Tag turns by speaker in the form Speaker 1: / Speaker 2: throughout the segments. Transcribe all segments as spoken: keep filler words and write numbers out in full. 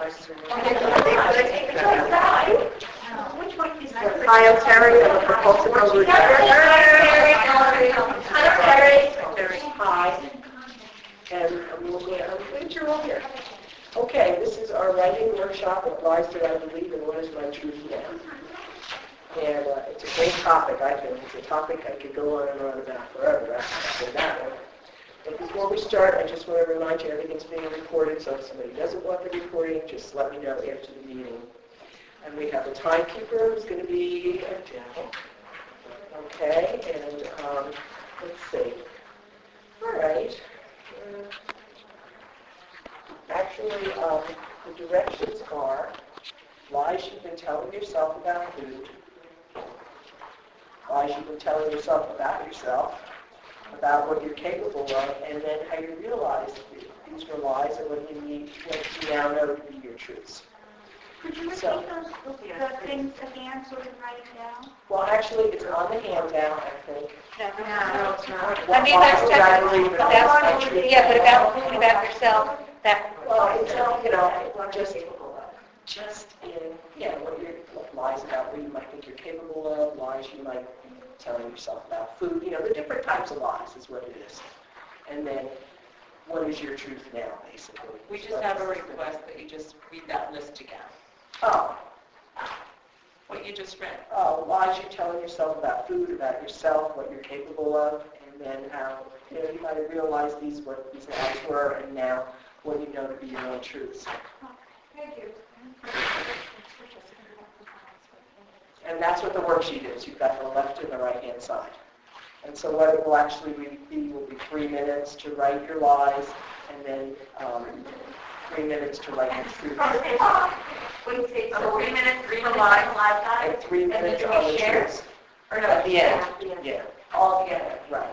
Speaker 1: Hi, I'm Terry. I'm a propulsive overreader. Hi. And we'll go I'm glad you're all here. Okay, this is our writing workshop. It applies to I believe and what is my truth now. And uh, it's a great topic, I think. It's a topic I could go on and on about forever after that one. But before we start, I just want to remind you everything's being recorded, so if somebody doesn't want the recording, just let me know after the meeting. And we have a timekeeper who's going to be Adele. Okay, and um, let's see. All right. Uh, actually, um, the directions are lies you've been telling yourself about food, lies you've been telling yourself about yourself, about what you're capable of, and then how you realize these were lies and what you need, what you now know to be your truths.
Speaker 2: Could you repeat
Speaker 1: So,
Speaker 2: those the things again so we can write it down?
Speaker 1: Well, actually, it's on the handout, I think.
Speaker 3: No, no, it's not.
Speaker 1: Well,
Speaker 3: I mean, there's
Speaker 1: I
Speaker 3: stuff
Speaker 1: believe it
Speaker 3: about,
Speaker 1: is my truth.
Speaker 3: yeah, but about food, about yourself, that.
Speaker 1: Well, it's, uh, you know, just, just in, yeah, what you're, what lies about what you might think you're capable of, lies you might be telling yourself about food, you know, the different types of lies is what it is. And then, what is your truth now, basically?
Speaker 4: We just have a request that you just read that list again.
Speaker 1: Oh,
Speaker 4: What you just read.
Speaker 1: oh, lies you're telling yourself about food, about yourself, what you're capable of, and then how, you know, you might have realized these, what these lies were, and now what you know to be your own truths.
Speaker 2: Thank you.
Speaker 1: And that's what the worksheet is. You've got the left and the right-hand side. And so what it will actually be will be three minutes to write your lies, and then um, three minutes to write your truths.
Speaker 2: What do you say? So three minutes, three minutes, live time?
Speaker 1: And three
Speaker 2: And then
Speaker 1: minutes
Speaker 2: do
Speaker 1: on
Speaker 2: we
Speaker 1: the
Speaker 2: share?
Speaker 1: truths.
Speaker 2: Or no?
Speaker 1: At the end. Yeah.
Speaker 2: All together.
Speaker 1: Right.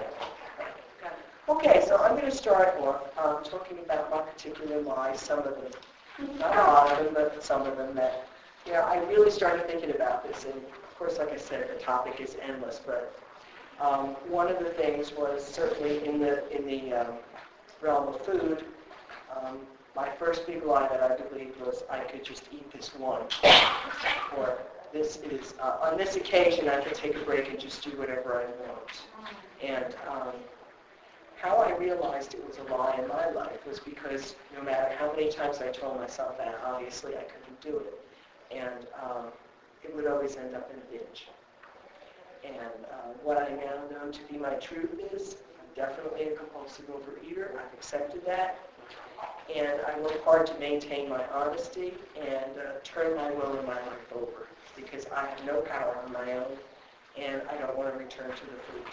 Speaker 1: Okay, so I'm going to start off um, talking about my particular lies, some of them, not a lot of them, but some of them that, you know, I really started thinking about this, and of course, like I said, the topic is endless, but um, one of the things was certainly in the, in the um, realm of food, um, my first big lie that I believed was I could just eat this one, or this is, uh, on this occasion, I could take a break and just do whatever I want. And um, how I realized it was a lie in my life was because no matter how many times I told myself that, obviously I couldn't do it. And um, it would always end up in a binge. And uh, what I now know to be my truth is I'm definitely a compulsive overeater. I've accepted that. And I work hard to maintain my honesty and uh, turn my will and my life over because I have no power on my own and I don't want to return to the food.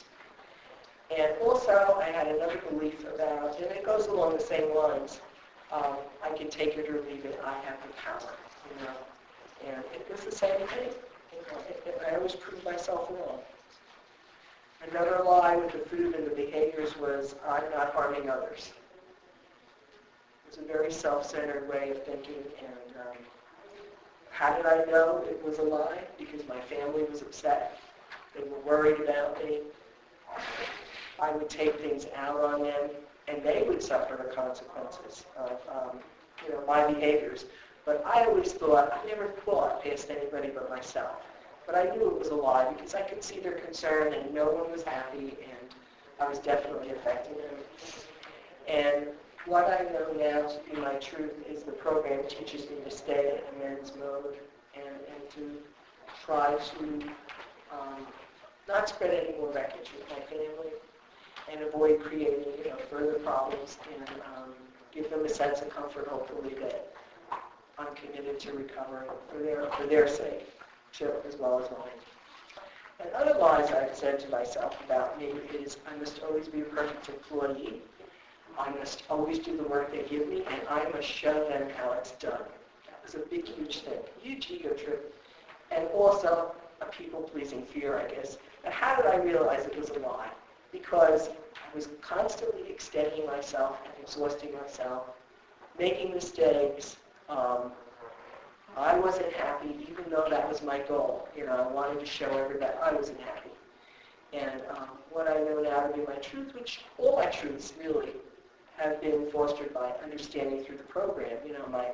Speaker 1: And also, I had another belief about, and it goes along the same lines, um, I can take it or leave it, I have the power, you know. And it was the same thing. You know, it, it, I always proved myself wrong. Another lie with the food and the behaviors was, I'm not harming others. It was a very self-centered way of thinking, and um, how did I know it was a lie? Because my family was upset. They were worried about me. I would take things out on them, and they would suffer the consequences of um, you know, my behaviors. But I always thought, I never thought past anybody but myself. But I knew it was a lie because I could see their concern, and no one was happy, and I was definitely affecting them. And what I know now to be my truth is the program teaches me to stay in amends mode and, and to try to um, not spread any more wreckage with my family and avoid creating, you know, further problems and um, give them a sense of comfort, hopefully, that I'm committed to recovering for their, for their sake, too, as well as mine. And other lies I've said to myself about me is I must always be a perfect employee. I must always do the work they give me, and I must show them how it's done. That was a big, huge thing, huge ego trip, and also a people-pleasing fear, I guess. But how did I realize it was a lie? Because I was constantly extending myself and exhausting myself, making mistakes. Um, I wasn't happy, even though that was my goal. You know, I wanted to show everybody I wasn't happy. And um, what I know now to be my truth, which all my truths really have been fostered by understanding through the program. You know, my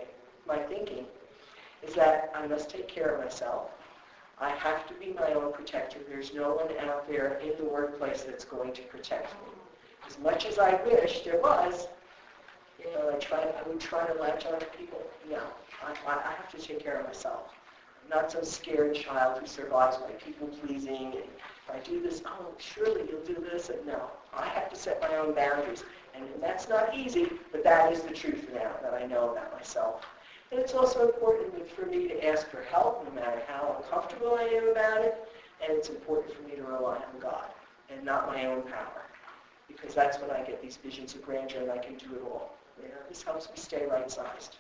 Speaker 1: my thinking is that I must take care of myself. I have to be my own protector. There's no one out there in the workplace that's going to protect me. As much as I wish there was, you know, I try. I would try to latch on to people. No, I, I have to take care of myself. I'm not some scared child who survives by people pleasing. And if I do this, oh, surely you'll do this. And no, I have to set my own boundaries. And that's not easy, but that is the truth now that I know about myself. And it's also important for me to ask for help, no matter how uncomfortable I am about it. And it's important for me to rely on God and not my own power. Because that's when I get these visions of grandeur and I can do it all. You know, this helps me stay right-sized.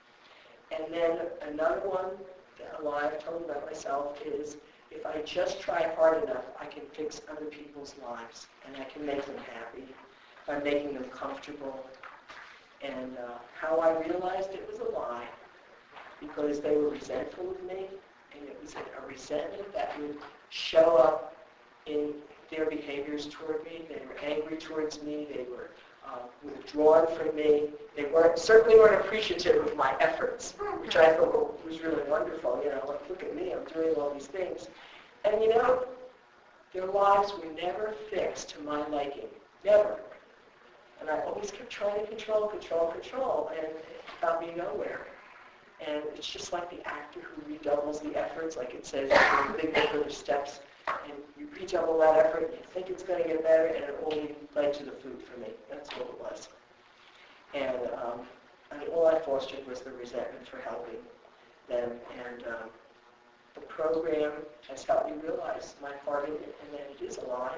Speaker 1: And then another one, a lie I've told about myself is, if I just try hard enough, I can fix other people's lives and I can make them happy by making them comfortable. And uh, how I realized it was a lie, because they were resentful of me, and it was a resentment that would show up in their behaviors toward me. They were angry towards me. They were uh, withdrawn from me. They weren't certainly weren't appreciative of my efforts, which I thought was really wonderful. You know, like, look at me, I'm doing all these things. And you know, their lives were never fixed to my liking. Never. And I always kept trying to control, control, control, and it got me nowhere. And it's just like the actor who redoubles the efforts, like it says, the big further steps, and you redouble that effort, and you think it's going to get better, and it only led to the food for me. That's what it was. And um, I mean, all I fostered was the resentment for helping them, and um, the program has helped me realize my part in it, and that it is a lie.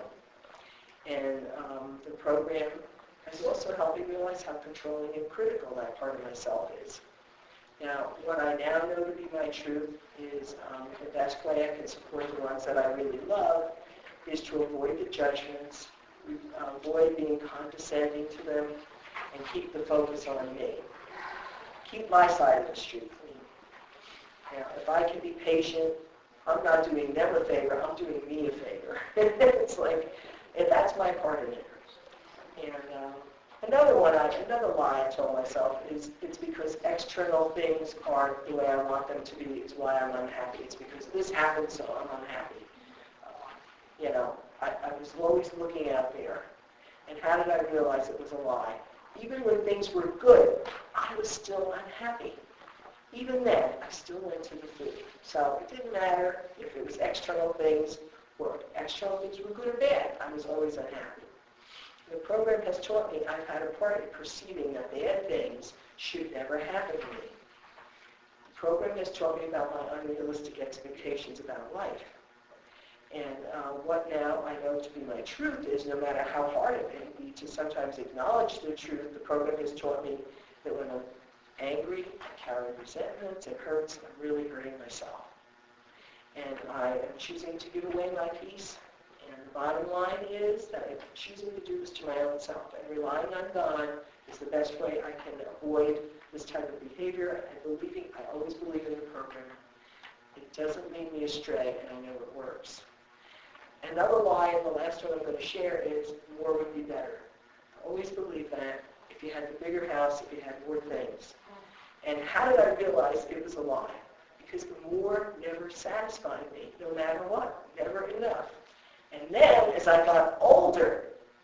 Speaker 1: And um, the program has also helped me realize how controlling and critical that part of myself is. Now, what I now know to be my truth is um, the best way I can support the ones that I really love is to avoid the judgments, avoid being condescending to them, and keep the focus on me. Keep my side of the street clean. Now, if I can be patient, I'm not doing them a favor, I'm doing me a favor. It's like, and that's my part in it. And um, another one, I, another lie I told myself is it's because external things aren't the way I want them to be is why I'm unhappy. It's because this happened, so I'm unhappy. Uh, you know, I, I was always looking out there. And how did I realize it was a lie? Even when things were good, I was still unhappy. Even then, I still went to the food. So it didn't matter if it was external things or external things were good or bad. I was always unhappy. The program has taught me I've had a part in perceiving that bad things should never happen to me. The program has taught me about my unrealistic expectations about life. And uh, what now I know to be my truth is, no matter how hard it may be to sometimes acknowledge the truth, the program has taught me that when I'm angry, I carry resentment, it hurts, I'm really hurting myself. And I am choosing to give away my peace. And the bottom line is that I'm choosing to do this to my own self. And relying on God is the best way I can avoid this type of behavior. And believing, I always believe in the program. It doesn't lead me astray, and I know it works. Another lie, and the last one I'm going to share, is more would be better. I always believe that if you had the bigger house, if you had more things. And how did I realize it was a lie? Because the more never satisfied me, no matter what, never enough. And then, as I got older,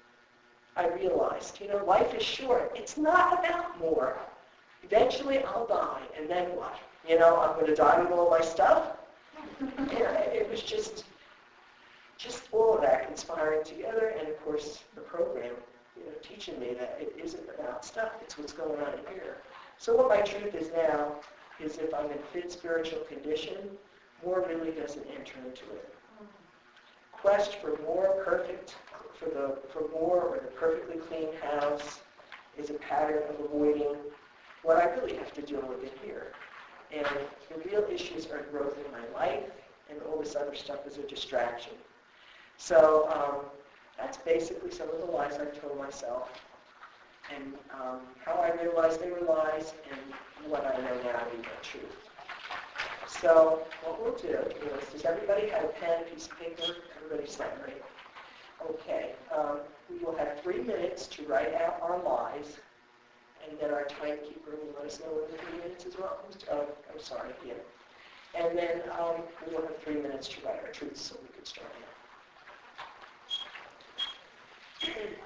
Speaker 1: I realized, you know, life is short. It's not about more. Eventually, I'll die, and then what? You know, I'm going to die with all my stuff? Yeah, it was just, just all of that conspiring together, and of course, the program, you know, teaching me that it isn't about stuff. It's what's going on in here. So what my truth is now is if I'm in fit spiritual condition, more really doesn't enter into it. Quest for more perfect, for the for more or the perfectly clean house is a pattern of avoiding what I really have to deal with in here. And the real issues are growth in my life, and all this other stuff is a distraction. So um, that's basically some of the lies I've told myself, and um, how I realized they were lies, and what I know now to be the truth. So what we'll do is, does everybody have a pen, a piece of paper? Everybody's set, right? Okay. Um, we will have three minutes to write out our lies, and then our timekeeper will let us know when the three minutes is up. Oh, I'm sorry, yeah. And then um, we'll have three minutes to write our truths, so we could start now.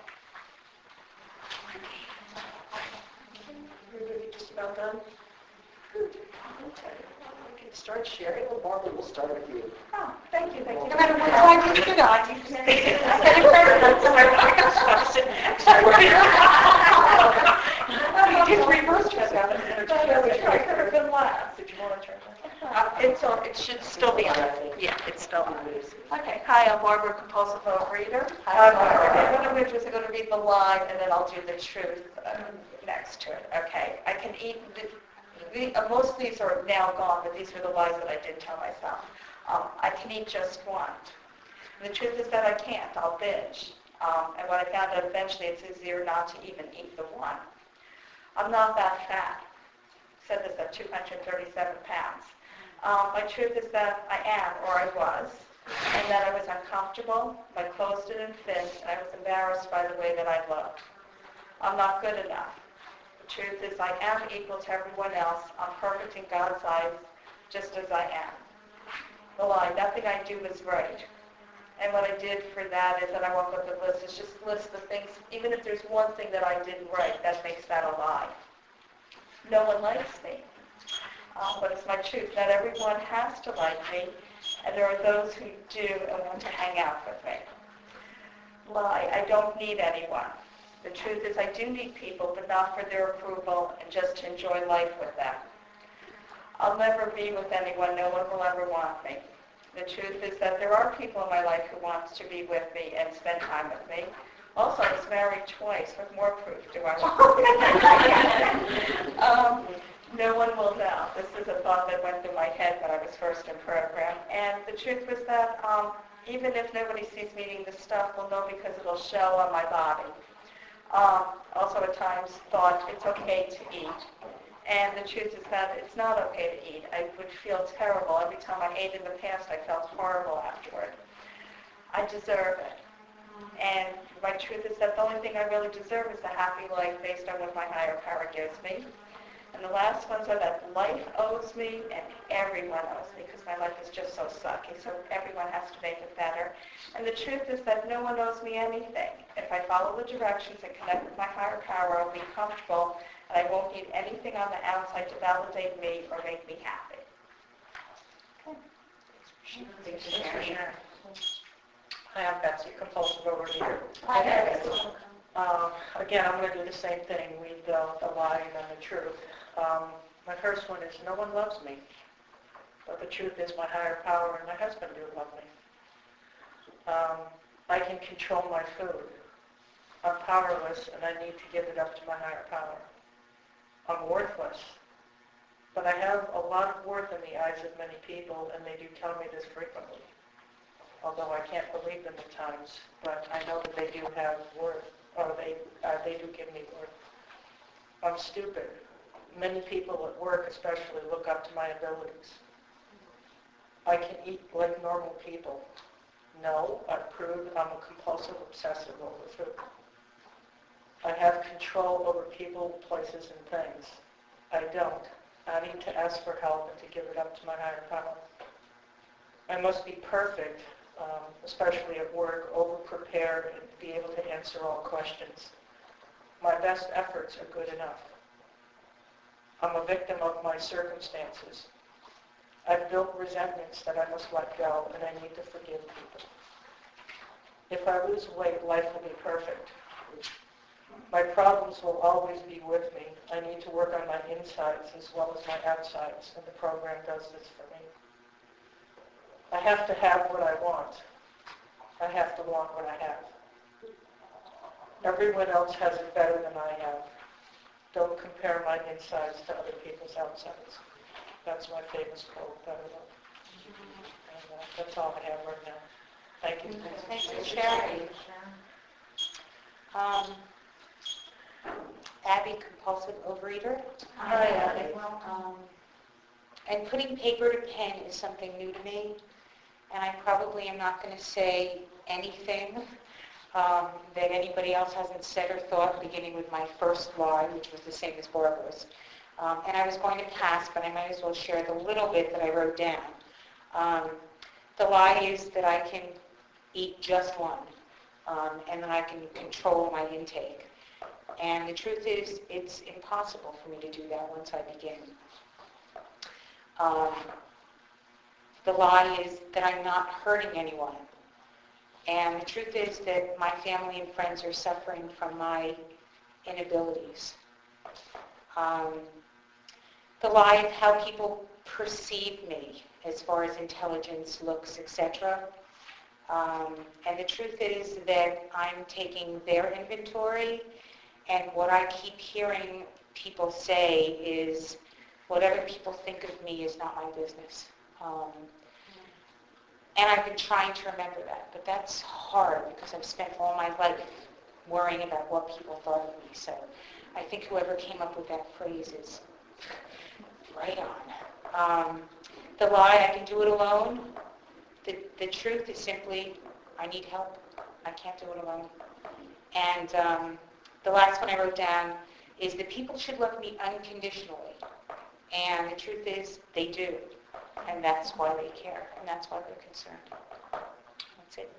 Speaker 1: Everybody just about done? Good. Okay. We can start sharing. Well, Barbara, we'll start with you.
Speaker 3: Oh, thank you, thank you.
Speaker 1: No
Speaker 3: matter what time you sit on, you can say it. It's reverse traffic. I could have been last. Did you want to turn that? It's on, it should still be on. Yeah, it's still on. Okay, hi, I'm Barbara, compulsive overeater. I'm going to just going to read the line, and then I'll do the truth uh, next to it. Okay, I can eat, the, the, uh, most of these are now gone, but these were the lies that I did tell myself. Um, I can eat just one. The truth is that I can't, I'll binge. Um, and what I found out eventually, it's easier not to even eat the one. I'm not that fat. I said this at two hundred thirty-seven pounds. Um, my truth is that I am, or I was, and that I was uncomfortable, my clothes didn't fit, and I was embarrassed by the way that I looked. I'm not good enough. The truth is I am equal to everyone else. I'm perfect in God's eyes, just as I am. The lie, nothing I do is right. And what I did for that is that I woke up with a list. It's just a list of things, even if there's one thing that I didn't right, that makes that a lie. No one likes me. Um, but it's my truth. Not everyone has to like me, and there are those who do and want to hang out with me. Lie, I don't need anyone. The truth is I do need people, but not for their approval and just to enjoy life with them. I'll never be with anyone. No one will ever want me. The truth is that there are people in my life who want to be with me and spend time with me. Also, I was married twice. With more proof, do I want um, No one will know. This is a thought that went through my head when I was first in program. And the truth was that um, even if nobody sees me eating this stuff, we'll know because it'll show on my body. Um, also, at times, thought it's okay to eat. And the truth is that it's not okay to eat. I would feel terrible. Every time I ate in the past, I felt horrible afterward. I deserve it. And my truth is that the only thing I really deserve is a happy life based on what my higher power gives me. And the last ones are that life owes me and everyone owes me because my life is just so sucky. So everyone has to make it better. And the truth is that no one owes me anything. If I follow the directions and connect with my higher power, I'll be comfortable and I won't need anything on the outside to validate me or make me happy. Okay.
Speaker 5: Hi, I'm Betsy, compulsive overeater.
Speaker 3: Hi, Betsy.
Speaker 5: Um, again, I'm going to do the same thing, read the, the lie and then the truth. Um, my first one is, no one loves me. But the truth is my higher power and my husband do love me. Um, I can control my food. I'm powerless and I need to give it up to my higher power. I'm worthless. But I have a lot of worth in the eyes of many people, and they do tell me this frequently. Although I can't believe them at times, but I know that they do have worth, or they uh, they do give me worth. I'm stupid. Many people at work especially look up to my abilities. I can eat like normal people. No, I've proved I'm a compulsive obsessive over food. I have control over people, places, and things. I don't. I need to ask for help and to give it up to my higher power. I must be perfect, um, especially at work, over-prepared, and be able to answer all questions. My best efforts are good enough. I'm a victim of my circumstances. I've built resentments that I must let go, and I need to forgive people. If I lose weight, life will be perfect. My problems will always be with me. I need to work on my insides as well as my outsides, and the program does this for me. I have to have what I want. I have to want what I have. Everyone else has it better than I have. Don't compare my insides to other people's outsides. That's my famous quote that I love. And uh, that's all I have right now. Thank you.
Speaker 3: Thanks for sharing. Um, Abby, compulsive overeater.
Speaker 5: Hi, Abby.
Speaker 3: Um, and putting paper to pen is something new to me, and I probably am not going to say anything
Speaker 6: um, that anybody else hasn't said or thought, beginning with my first lie, which was the same as Barbara's. Um, and I was going to pass, but I might as well share the little bit that I wrote down. Um, the lie is that I can eat just one, um, and that I can control my intake. And the truth is, it's impossible for me to do that once I begin. Um, the lie is that I'm not hurting anyone. And the truth is that my family and friends are suffering from my inabilities. Um, the lie of how people perceive me as far as intelligence, looks, et cetera. Um, and the truth is that I'm taking their inventory, and what I keep hearing people say is, whatever people think of me is not my business. Um, and I've been trying to remember that, but that's hard because I've spent all my life worrying about what people thought of me. So I think whoever came up with that phrase is right on. Um, the lie, I can do it alone. The, the truth is simply, I need help. I can't do it alone. And um, the last one I wrote down is that people should love me unconditionally. And the truth is, they do. And that's why they care. And that's why they're concerned. That's it.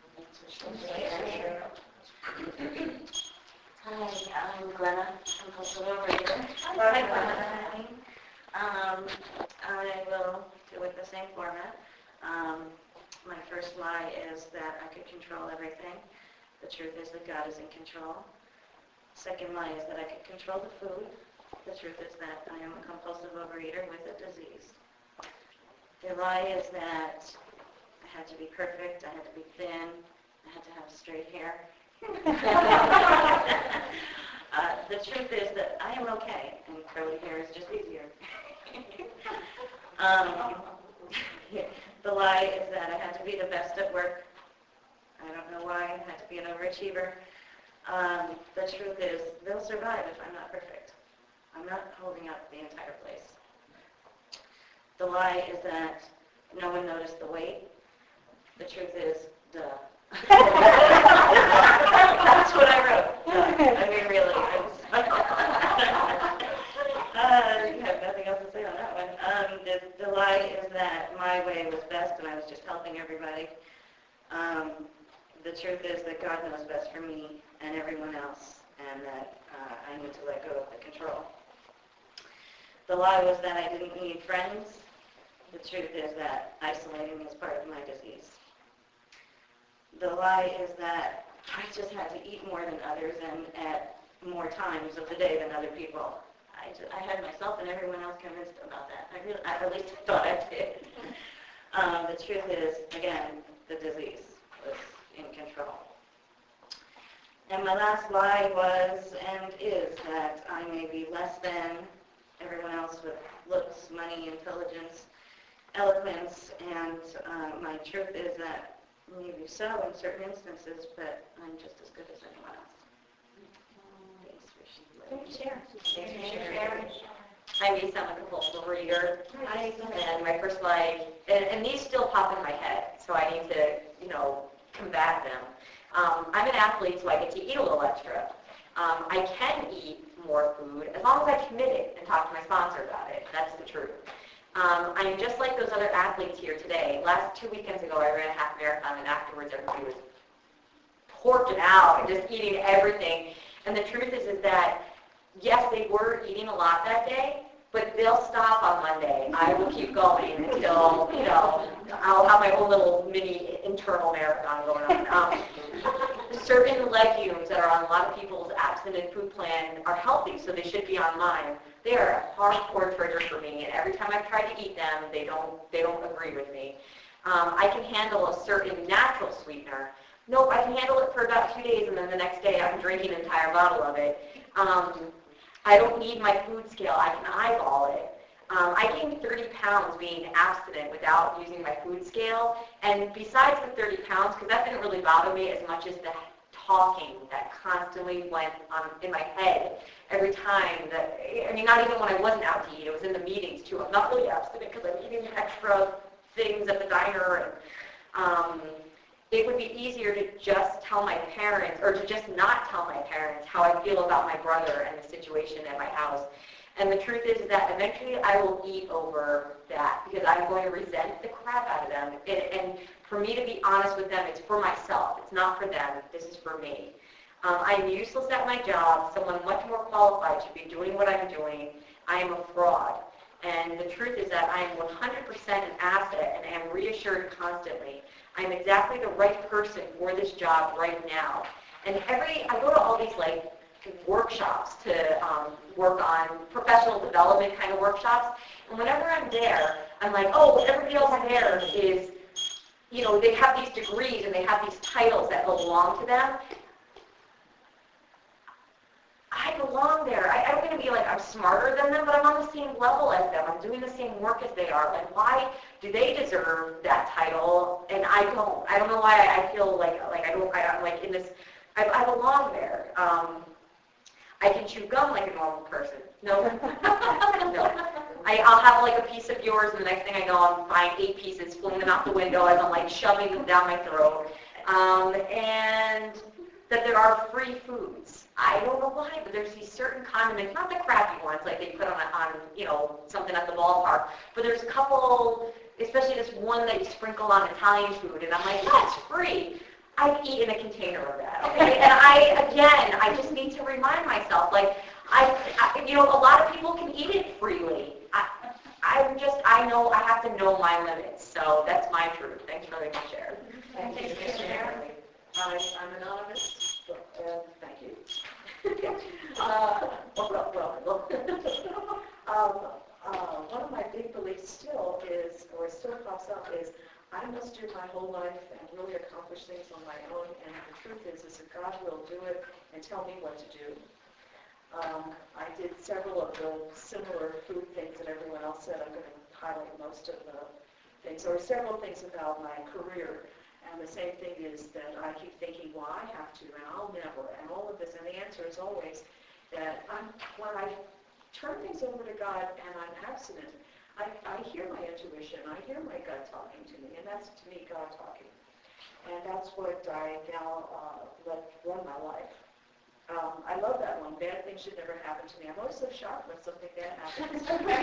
Speaker 2: Hi, I'm Glenna. I'm compulsive overeater. Hi, Glenna. Um, I will do it the same format. Um, my first lie is that I could control everything. The truth is that God is in control. Second lie is that I could control the food. The truth is that I am a compulsive overeater with a disease. The lie is that I had to be perfect, I had to be thin, I had to have straight hair. uh, the truth is that I am okay, and curly hair is just easier. um, the lie is that I had to be the best at work. I don't know why, I had to be an overachiever. Um, the truth is, they'll survive if I'm not perfect. I'm not holding up the entire place. The lie is that no one noticed the weight. The truth is, duh. That's what I wrote. Duh. I mean, really. I uh, have nothing else to say on that one. Um, the, the lie is that my way was best and I was just helping everybody. Um, the truth is that God knows best for me and everyone else, and that uh, I need to let go of the control. The lie was that I didn't need friends. The truth is that isolating is part of my disease. The lie is that I just had to eat more than others and at more times of the day than other people. I, just, I had myself and everyone else convinced about that. I really, I, at least I thought I did. um, the truth is, again, the disease was in control. And my last lie was and is that I may be less than everyone else with looks, money, intelligence, eloquence, and uh, my truth is that maybe so in certain instances, but I'm just as good as anyone else. Thanks for sharing.
Speaker 3: Thanks for sharing.
Speaker 2: I'm Lisa, I'm a compulsive overeater. And my first lie, and, and these still pop in my head, so I need to, you know, combat them. Um, I'm an athlete, so I get to eat a little extra. Um, I can eat more food as long as I commit it and talk to my sponsor about it. That's the truth. Um, I'm just like those other athletes here today. Last two weekends ago, I ran a half marathon, and afterwards, everybody was porking out and just eating everything. And the truth is, is that yes, they were eating a lot that day, but they'll stop on Monday. I will keep going until, you know, I'll have my own little mini internal marathon going on. Um, certain legumes that are on a lot of people's abstinent food plan are healthy, so they should be on mine. They are a hardcore trigger for me, and every time I've tried to eat them, they don't, they don't agree with me. Um, I can handle a certain natural sweetener. Nope, I can handle it for about two days, and then the next day I'm drinking an entire bottle of it. Um, I don't need my food scale. I can eyeball it. Um, I gained thirty pounds being abstinent without using my food scale. And besides the thirty pounds, because that didn't really bother me as much as the talking that constantly went on in my head every time that, I mean, not even when I wasn't out to eat. It was in the meetings, too. I'm not really abstinent because I'm eating extra things at the diner. And, um, it would be easier to just tell my parents, or to just not tell my parents how I feel about my brother and the situation at my house. And the truth is that eventually I will eat over that because I'm going to resent the crap out of them. And, and for me to be honest with them, it's for myself. It's not for them. This is for me. Um, I'm useless at my job. Someone much more qualified should be doing what I'm doing. I am a fraud. And the truth is that I am one hundred percent an asset and am reassured constantly. I'm exactly the right person for this job right now. And every, I go to all these like workshops to um, work on professional development kind of workshops. And whenever I'm there, I'm like, oh, well, everybody else there is, you know, they have these degrees and they have these titles that belong to them. I belong there. I, I don't mean to be like I'm smarter than them, but I'm on the same level as them. I'm doing the same work as they are. Like, why do they deserve that title and I don't? I don't know why I feel like like I don't. I, I'm like in this. I, I belong there. Um, I can chew gum like a normal person. No, no. I, I'll have like a piece of yours, and the next thing I know, I'm buying eight pieces, flinging them out the window as I'm like shoving them down my throat. Um, and that there are free foods. I don't know why, but there's these certain condiments, not the crappy ones like they put on, on you know, something at the ballpark, but there's a couple, especially this one that you sprinkle on Italian food, and I'm like, that's free. I've eaten a container of that, okay? And I, again, I just need to remind myself, like, I, I you know, a lot of people can eat it freely. I, I'm just, I know, I have to know my limits, so that's my truth. Thanks for letting me share.
Speaker 1: Thank you for sharing. I, I'm anonymous, but, uh, thank you. uh, well, well, well. um, uh, one of my big beliefs still is, or still pops up, is I must do my whole life and really accomplish things on my own, and the truth is, is that God will do it and tell me what to do. Um, I did several of the similar food things that everyone else said. I'm going to highlight most of the things, or several things about my career. And the same thing is that I keep thinking, well, I have to, and I'll never, and all of this. And the answer is always that I'm, when I turn things over to God and I'm abstinent, I, I hear my intuition, I hear my gut talking to me, and that's, to me, God talking. And that's what I now uh, let run my life. Um, I love that one. Bad things should never happen to me. I'm always so shocked when something bad happens.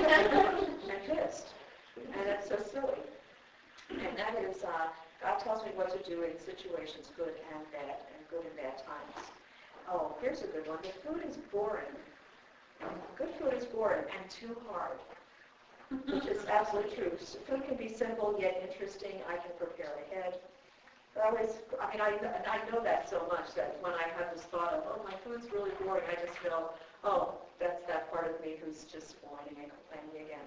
Speaker 1: And pissed. And it's so silly. And that is, uh, God tells me what to do in situations, good and bad, and good and bad times. Oh, here's a good one. The food is boring. Good food is boring and too hard, which is absolutely true. Food can be simple yet interesting. I can prepare ahead. But I always, I mean, I, I know that so much that when I have this thought of, oh, my food's really boring, I just feel, oh, that's that part of me who's just whining and complaining again.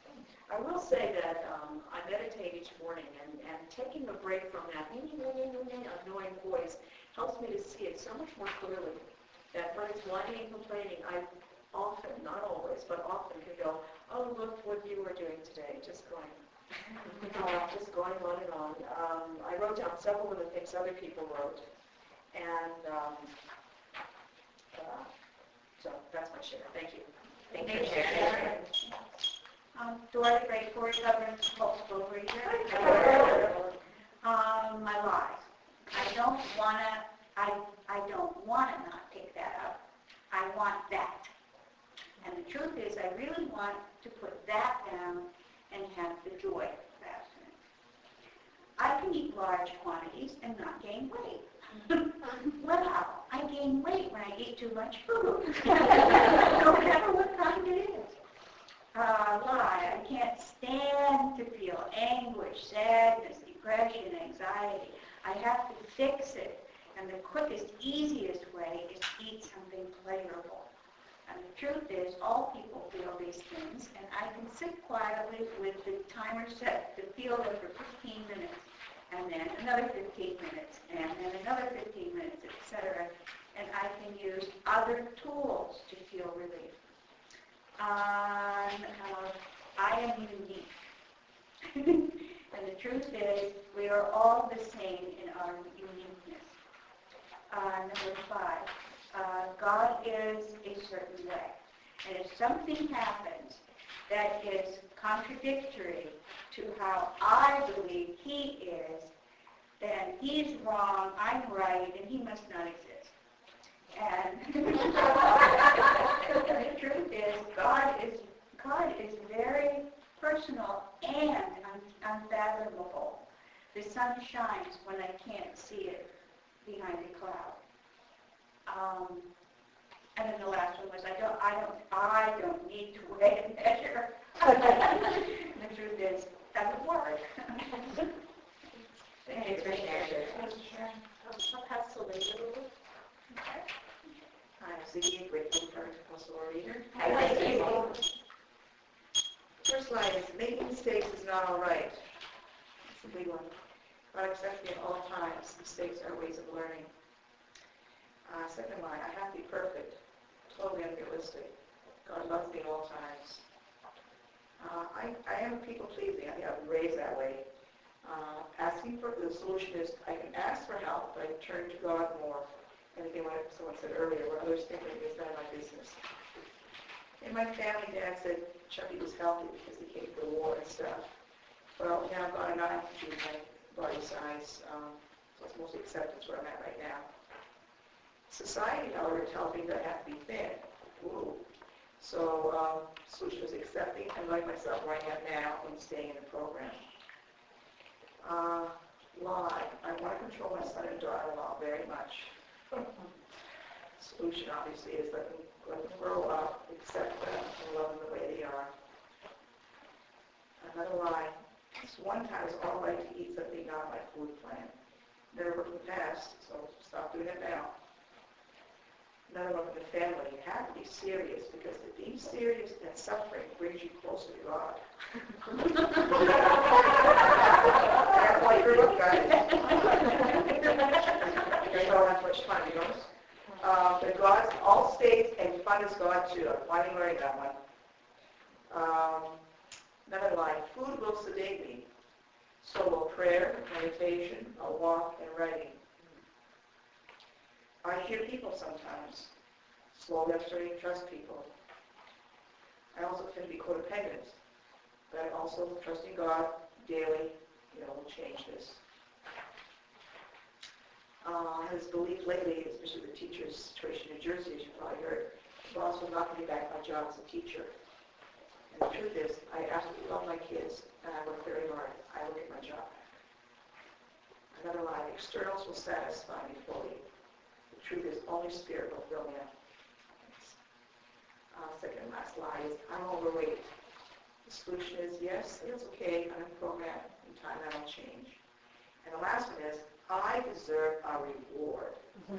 Speaker 1: I will say that um, I meditate each morning, and, and taking a break from that annoying voice helps me to see it so much more clearly. That when it's whining and complaining, I often, not always, but often can go, oh, look what you were doing today, just going, uh, just going on and on. Um, I wrote down several of the things other people wrote, and um, uh, so that's my share. Thank you.
Speaker 2: Thank you for sharing.
Speaker 7: Um, Dorothy Gray, Corey Governance, multiple reader. Um, my lies. I don't wanna, I, I don't wanna not take that out. I want that. And the truth is, I really want to put that down and have the joy of abstinence. I can eat large quantities and not gain weight. Wow, I gain weight when I eat too much food. No matter what kind it is. Uh, lie. I can't stand to feel anguish, sadness, depression, anxiety. I have to fix it. And the quickest, easiest way is to eat something pleasurable. And the truth is, all people feel these things, and I can sit quietly with the timer set to feel them for fifteen minutes, and then another fifteen minutes, and then another fifteen minutes, et cetera. And I can use other tools to feel relief. Um, uh, I am unique. And the truth is, we are all the same in our uniqueness. Uh, number five, uh, God is a certain way. And if something happens that is contradictory to how I believe He is, then he's wrong, I'm right, and he must not exist. And the truth is, God is God is very personal and un- unfathomable. The sun shines when I can't see it behind a cloud. Um, and then the last one was, I don't, I don't, I don't need to weigh and measure. The truth is, doesn't work.
Speaker 2: Thanks for sharing.
Speaker 3: I'll pass the link a little.
Speaker 8: I'm Ziggy, grateful for Apostle Reader.
Speaker 2: Hi, Ziggy.
Speaker 8: First line is, making mistakes is not all right. It's a big one. God accepts me at all times. Mistakes are ways of learning. Uh, second line, I have to be perfect. Totally unrealistic. God loves me at all times. Uh, I, I am people pleasing. I think I was raised that way. Uh, asking for the solution is I can ask for help, but I turn to God more. And again, what someone said earlier, where others think of it is none of my business. In my family, Dad said Chucky was healthy because he came to the war and stuff. Well, now I've got a nine to my body size, um, so it's mostly acceptance where I'm at right now. Society, however, tells me that I have to be thin. Ooh. So, um, solution is accepting and like myself where I am now and staying in the program. Uh, lie. I want to control my son and daughter-in-law very much. Solution, obviously, is let them, let them grow up, accept them, and love them the way they are. Another lie. This one time is all right to eat something not on my food plan. Never worked in the past, so stop doing it now. Another one in the family. You have to be serious because to be serious and suffering brings you closer to God. That's why you're up, guys. You guys don't have much fun, you know? Uh, but God's all states and fun is God too. I'm finally learning that one. Um, another line. Food will sedate me. So will prayer, meditation, a walk, and writing. I hear people sometimes. Slowly I'm starting to trust people. I also tend to be codependent, but I'm also trusting God daily. You know, will change this. Uh, his belief lately, especially the teacher's situation in New Jersey, as you probably heard, the boss will not give me back my job as a teacher. And the truth is, I absolutely love my kids, and I work very hard. I will get my job back. Another line, externals will satisfy me fully. The truth is, only Spirit will fill me up. Uh, second and last lie is, I'm overweight. The solution is, yes, it's okay, I'm in program, in time that'll change. And the last one is, I deserve a reward.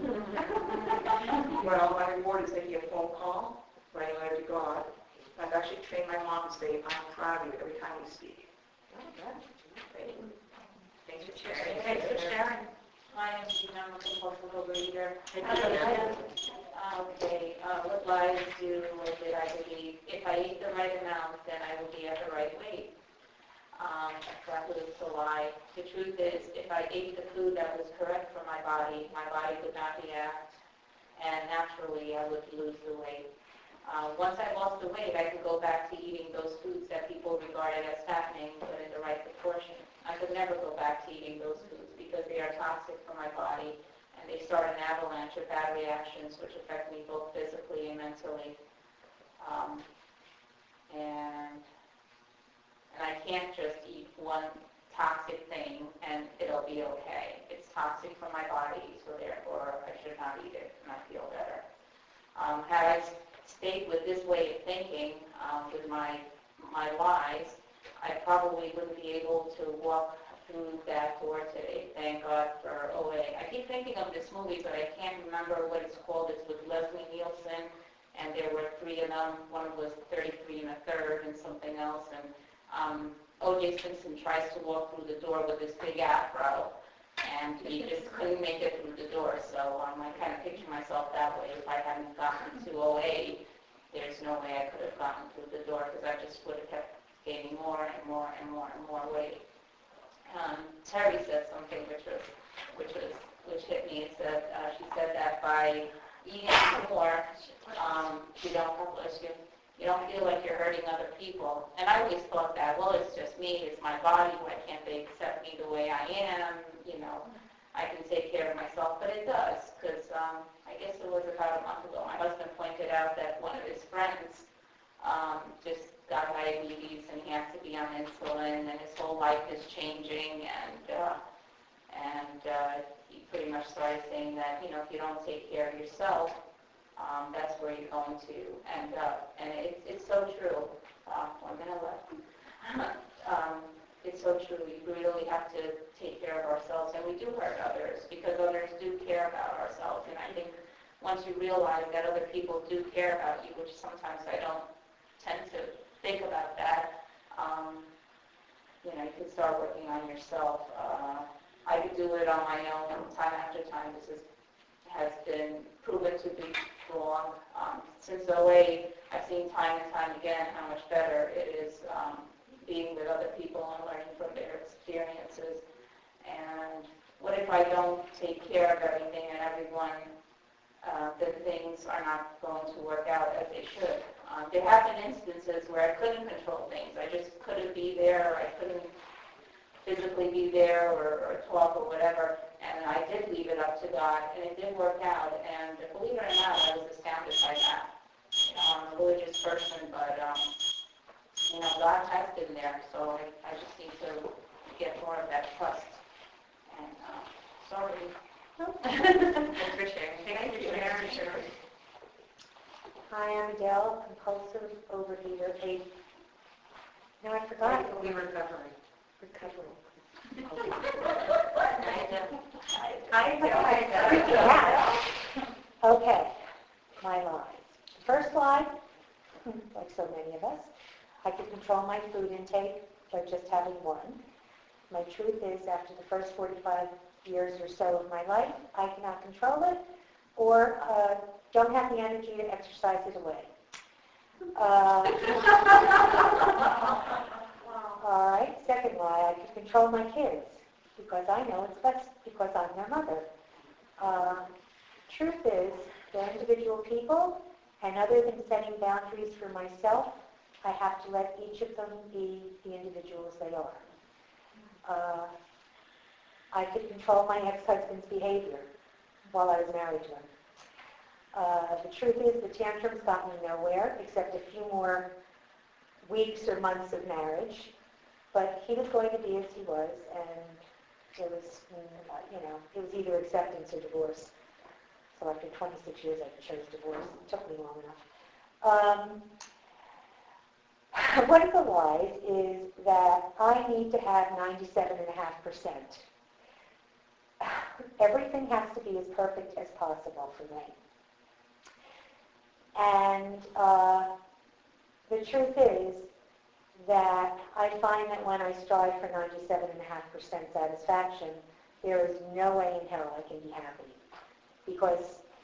Speaker 8: Well, my reward is making a phone call, writing a letter to God. I've actually trained my mom to say, I'm proud of you every time we speak. Oh, okay.
Speaker 2: Thanks for sharing.
Speaker 6: Thanks for sharing.
Speaker 3: My name is Jeanette, I'm a compulsive overeater.
Speaker 2: Hi,
Speaker 3: Okay, uh, what lies do or did I believe? If I eat the right amount, then I will be at the right weight. Um, that was the lie. The truth is, if I ate the food that was correct for my body, my body would not react, and naturally I would lose the weight. Uh, once I lost the weight, I could go back to eating those foods that people regarded as fattening, but in the right proportion. I could never go back to eating those foods because they are toxic for my body, and they start an avalanche of bad reactions which affect me both physically and mentally. Um, and and I can't just eat one toxic thing and it'll be okay. It's toxic for my body, so therefore I should not eat it and I feel better. Um, had I stayed with this way of thinking, um, with my my lies, I probably wouldn't be able to walk through that door today. Thank God for O A. I keep thinking of this movie, but I can't remember what it's called. It's with Leslie Nielsen, and there were three of them. One was thirty-three and a third and something else. And um, O J Simpson tries to walk through the door with this big afro, and he just couldn't make it through the door. So um, I kind of picture myself that way. If I hadn't gotten to O A, there's no way I could have gotten through the door because I just would have kept gaining more and more and more and more weight. Um, Terry said something which was, which was, which hit me. It said uh, she said that by eating more, um, you don't bless you.
Speaker 6: You don't feel like you're hurting other people. And I always thought that, well, it's just me, it's my body, why can't they accept me the way I am? You know, I can take care of myself, but it does, because um, I guess it was about a month ago, my husband pointed out that one of his friends um, just got diabetes and he has to be on insulin and his whole life is changing, and uh, and uh, he pretty much started saying that, you know, if you don't take care of yourself, um, that's where you're going to end up. And it, it's so true. Uh, one minute left. um, it's so true. We really have to take care of ourselves, and we do hurt others because others do care about ourselves. And I think once you realize that other people do care about you, which sometimes I don't tend to think about that, um, you know, you can start working on yourself. Uh, I could do it on my own time after time. This is, has been proven to be wrong. Um, since oh eight, I've seen time and time again how much better it is um, being with other people and learning from their experiences. And what if I don't take care of everything and everyone, uh, then things are not going to work out as they should. Um, there have been instances where I couldn't control things. I just couldn't be there, or I couldn't physically be there or, or talk or whatever, and I did leave it up to God, and it did work out, and believe it or not, I was astounded by that. You know, I'm a religious person, but, um, you know, God has been there, so I, I just need to get more of that trust. And, uh, sorry.
Speaker 2: Thanks for sharing. Thank you for sharing.
Speaker 9: Hi, I'm Adele, compulsive overeater. A, no, I forgot.
Speaker 1: We were recovering.
Speaker 9: Recovering.
Speaker 2: I know.
Speaker 9: Yeah. Okay, my lies. The first lie, like so many of us, I could control my food intake by just having one. My truth is, after the first forty-five years or so of my life, I cannot control it, or uh, don't have the energy to exercise it away. Uh, all right, second lie, I can control my kids because I know it's best because I'm their mother. Uh, truth is, they're individual people, and other than setting boundaries for myself, I have to let each of them be the individuals they are. Uh, I could control my ex-husband's behavior while I was married to him. Uh, the truth is, the tantrums got me nowhere, except a few more weeks or months of marriage. But he was going to be as he was, and it was, you know, it was either acceptance or divorce. So after twenty-six years, I chose divorce. It took me long enough. Um, one of the lies is that I need to have ninety-seven point five percent. Everything has to be as perfect as possible for me. And uh, the truth is that I find that when I strive for ninety-seven point five percent satisfaction, there is no way in hell I can be happy. Because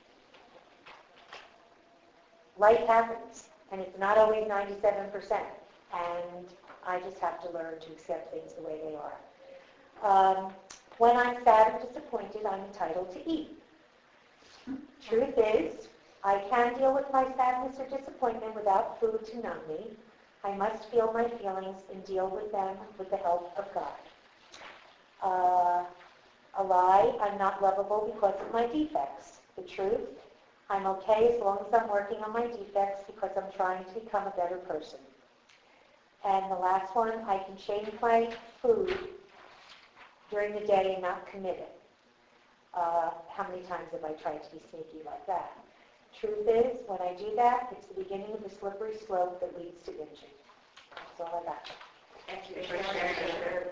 Speaker 9: life happens, and it's not always ninety-seven percent. And I just have to learn to accept things the way they are. Um, when I'm sad or disappointed, I'm entitled to eat. Truth is, I can deal with my sadness or disappointment without food to numb me. I must feel my feelings and deal with them with the help of God. Uh, a lie, I'm not lovable because of my defects. The truth, I'm okay as long as I'm working on my defects because I'm trying to become a better person. And the last one, I can change my food during the day and not commit it. Uh, how many times have I tried to be sneaky like that? Truth is, when I do that, it's the beginning of the slippery slope that leads to binging. That's all I got.
Speaker 2: Thank you for sharing.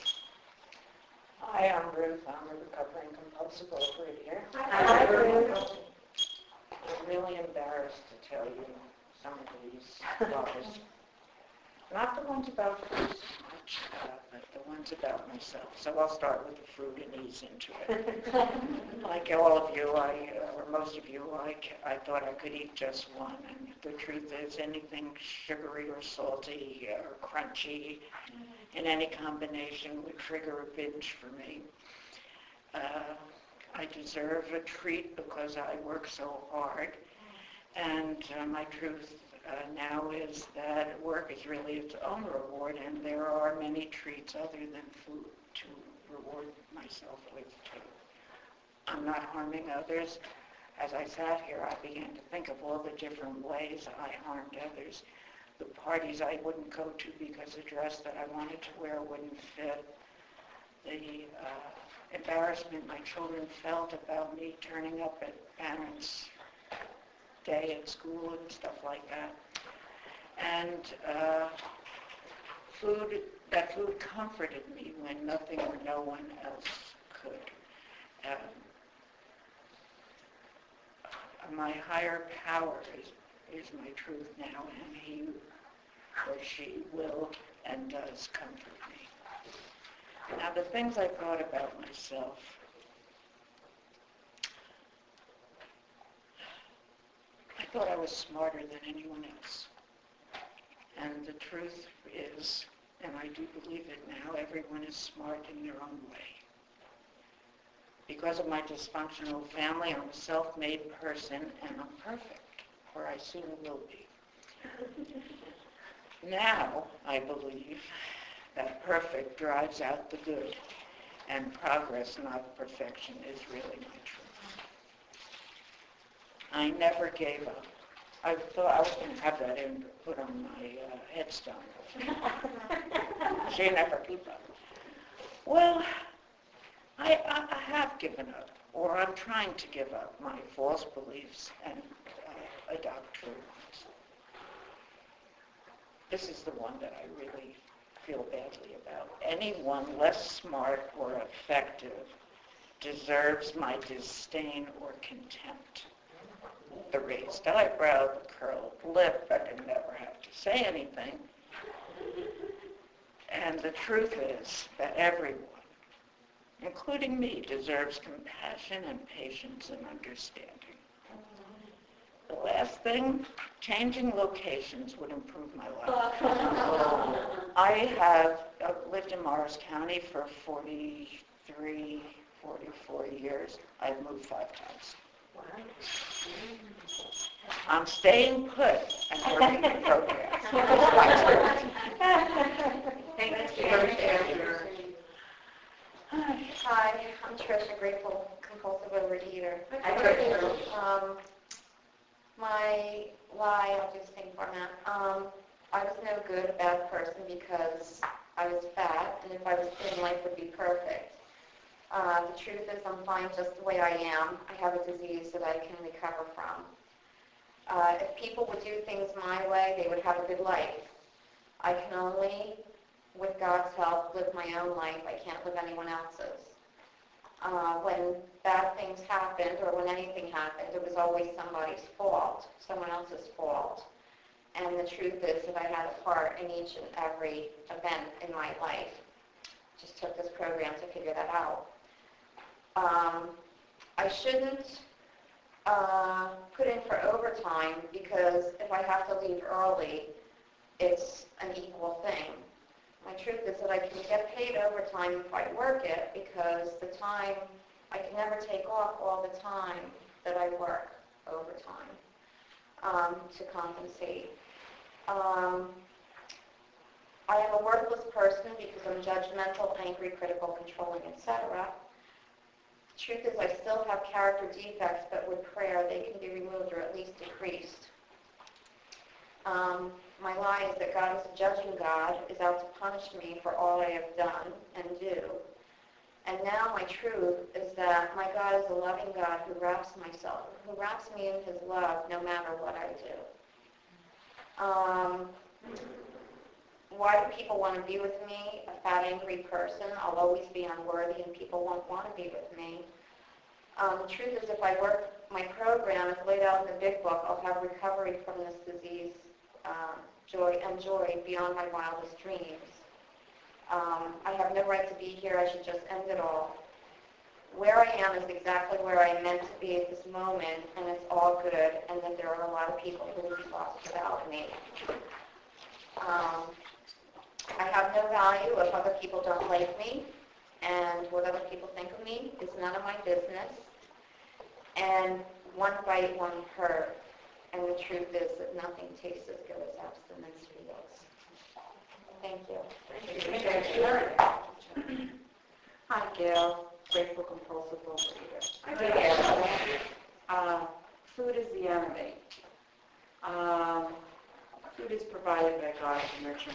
Speaker 5: Hi, I'm Ruth. I'm a recovering compulsive overeater.
Speaker 9: Hi, Ruth.
Speaker 5: I'm really embarrassed to tell you some of these lies. Not the ones about food so much, uh, but the ones about myself. So I'll start with the food and ease into it. Like all of you, I, uh, or most of you, I, I thought I could eat just one. And the truth is, anything sugary or salty or crunchy in any combination would trigger a binge for me. Uh, I deserve a treat because I work so hard. And uh, my truth
Speaker 6: uh, now is that work is really its own reward, and there are many treats other than food to reward myself with too. I'm not harming others. As I sat here, I began to think of all the different ways I harmed others. The parties I wouldn't go to because the dress that I wanted to wear wouldn't fit. The uh, embarrassment my children felt about me turning up at parents' day at school and stuff like that. And uh, food, that food comforted me when nothing or no one else could. Um, my higher power is, is my truth now, and he or she will and does comfort me. Now, the things I thought about myself. I thought I was smarter than anyone else. And the truth is, and I do believe it now, everyone is smart in their own way. Because of my dysfunctional family, I'm a self-made person, and I'm perfect, or I soon will be. Now, I believe that perfect drives out the good, and progress, not perfection, is really my truth. I never gave up. I thought I was going to have that in, put on my uh, headstone. She never gave up. Well, I, I, I have given up, or I'm trying to give up my false beliefs and uh, adopt true ones. This is the one that I really feel badly about. Anyone less smart or effective deserves my disdain or contempt. The raised eyebrow, the curled lip, I can never have to say anything. And the truth is that everyone, including me, deserves compassion and patience and understanding. The last thing, changing locations would improve my life. I have uh, lived in Morris County for forty-three, forty-four years. I've moved five times. I'm staying put and working in programs.
Speaker 2: Thank you. Hi, I'm Tricia, grateful compulsive overeater. Hi, Tricia. Um, my lie, I'll just think for a minute. Um, I was no good, a bad person because I was fat, and if I was thin, life would be perfect. Uh, the truth is I'm fine just the way I am. I have a disease that I can recover from. Uh, if people would do things my way, they would have a good life. I can only, with God's help, live my own life. I can't live anyone else's. Uh, when bad things happened, or when anything happened, it was always somebody's fault, someone else's fault. And the truth is that I had a part in each and every event in my life. Just took this program to figure that out. Um, I shouldn't uh, put in for overtime because if I have to leave early, it's an equal thing. My truth is that I can get paid overtime if I work it because the time, I can never take off all the time that I work overtime um, to compensate. Um, I am a worthless person because I'm judgmental, angry, critical, controlling, et cetera. The truth is I still have character defects, but with prayer they can be removed or at least decreased. Um, my lie is that God is a judging God, is out to punish me for all I have done and do. And now my truth is that my God is a loving God who wraps myself, who wraps me in his love no matter what I do. Um, why do people want to be with me? A fat, angry person. I'll always be unworthy and people won't want to be with me. Um, the truth is if I work my program as laid out in the big book, I'll have recovery from this disease, um, joy and joy beyond my wildest dreams. Um, I have no right to be here. I should just end it all. Where I am is exactly where I'm meant to be at this moment, and it's all good, and that there are a lot of people who will be lost without me. Um, I have no value if other people don't like me, and what other people think of me is none of my business. And one bite, one hurt.
Speaker 6: And the truth is that nothing tastes as good as abstinence feels. Thank you.
Speaker 10: Hi, Gail, grateful compulsive overeater.
Speaker 2: I do that.
Speaker 10: Uh, food is the enemy. Um, food is provided by God to nurture